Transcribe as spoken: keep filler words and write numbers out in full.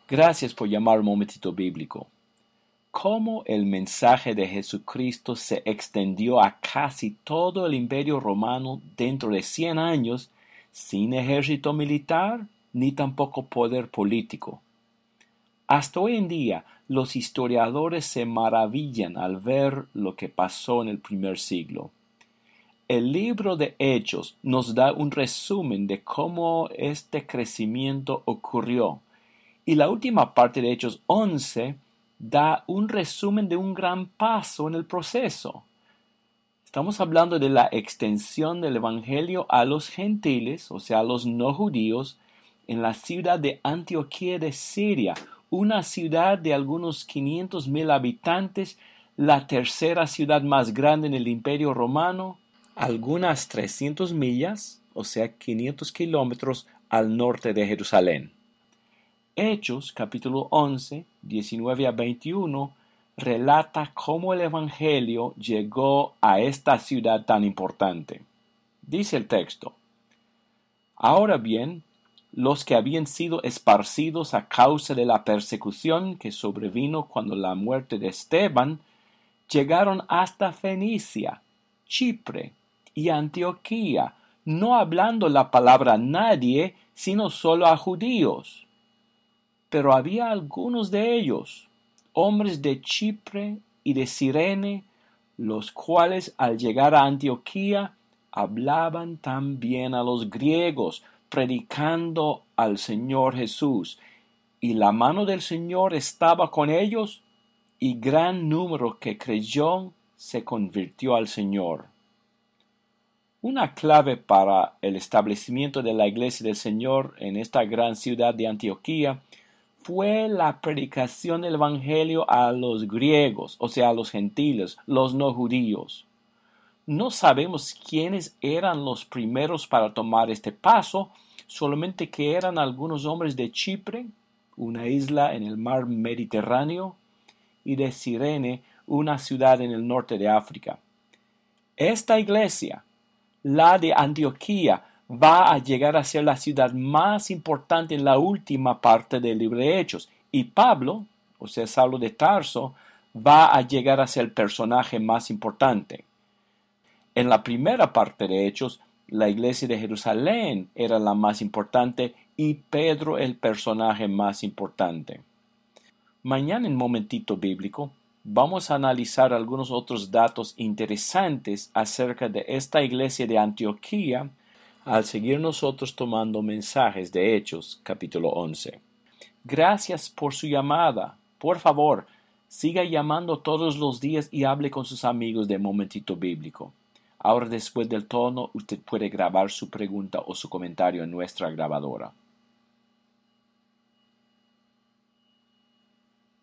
Gracias por llamar un momentito bíblico. ¿Cómo el mensaje de Jesucristo se extendió a casi todo el imperio romano dentro de cien años sin ejército militar ni tampoco poder político? Hasta hoy en día, los historiadores se maravillan al ver lo que pasó en el primer siglo. El libro de Hechos nos da un resumen de cómo este crecimiento ocurrió, y la última parte de Hechos once da un resumen de un gran paso en el proceso. Estamos hablando de la extensión del Evangelio a los gentiles, o sea, a los no judíos, en la ciudad de Antioquía de Siria, una ciudad de algunos quinientos mil habitantes, la tercera ciudad más grande en el Imperio Romano, algunas trescientas millas, o sea, quinientos kilómetros al norte de Jerusalén. Hechos, capítulo once, diecinueve a veintiuno, relata cómo el Evangelio llegó a esta ciudad tan importante. Dice el texto: Ahora bien, los que habían sido esparcidos a causa de la persecución que sobrevino cuando la muerte de Esteban, llegaron hasta Fenicia, Chipre y Antioquía, no hablando la palabra a nadie, sino solo a judíos. Pero había algunos de ellos, hombres de Chipre y de Cirene, los cuales al llegar a Antioquía hablaban también a los griegos, predicando al Señor Jesús, y la mano del Señor estaba con ellos, y gran número que creyó se convirtió al Señor. Una clave para el establecimiento de la Iglesia del Señor en esta gran ciudad de Antioquía fue la predicación del Evangelio a los griegos, o sea, a los gentiles, los no judíos. No sabemos quiénes eran los primeros para tomar este paso, solamente que eran algunos hombres de Chipre, una isla en el mar Mediterráneo, y de Cirene, una ciudad en el norte de África. Esta iglesia, la de Antioquía, va a llegar a ser la ciudad más importante en la última parte del libro de Hechos. Y Pablo, o sea, Saulo de Tarso, va a llegar a ser el personaje más importante. En la primera parte de Hechos, la iglesia de Jerusalén era la más importante y Pedro el personaje más importante. Mañana en Momentito Bíblico vamos a analizar algunos otros datos interesantes acerca de esta iglesia de Antioquía al seguir nosotros tomando mensajes de Hechos, capítulo once. Gracias por su llamada. Por favor, siga llamando todos los días y hable con sus amigos de Momentito Bíblico. Ahora, después del tono, usted puede grabar su pregunta o su comentario en nuestra grabadora.